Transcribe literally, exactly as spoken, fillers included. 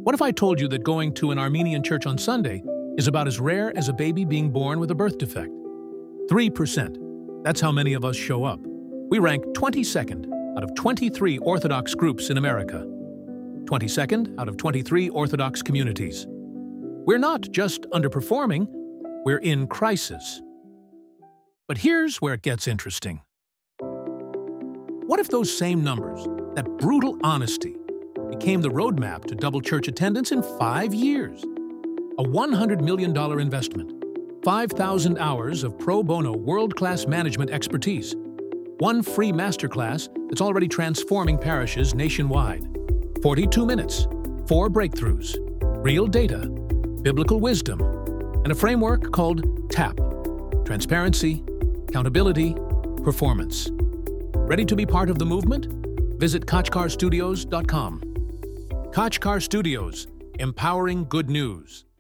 What if I told you that going to an Armenian church on Sunday is about as rare as a baby being born with a birth defect? three percent. That's how many of us show up. We rank twenty-second out of twenty-three Orthodox groups in America. twenty-second out of twenty-three Orthodox communities. We're not just underperforming, we're in crisis. But here's where it gets interesting. What if those same numbers, that brutal honesty, became the roadmap to double church attendance in five years? A one hundred million dollars investment, five thousand hours of pro bono world-class management expertise, one free masterclass that's already transforming parishes nationwide, forty-two minutes, four breakthroughs, real data, biblical wisdom, and a framework called TAP: Transparency, Accountability, Performance. Ready to be part of the movement? Visit koch kar studios dot com. Koch Kar Studios, empowering good news.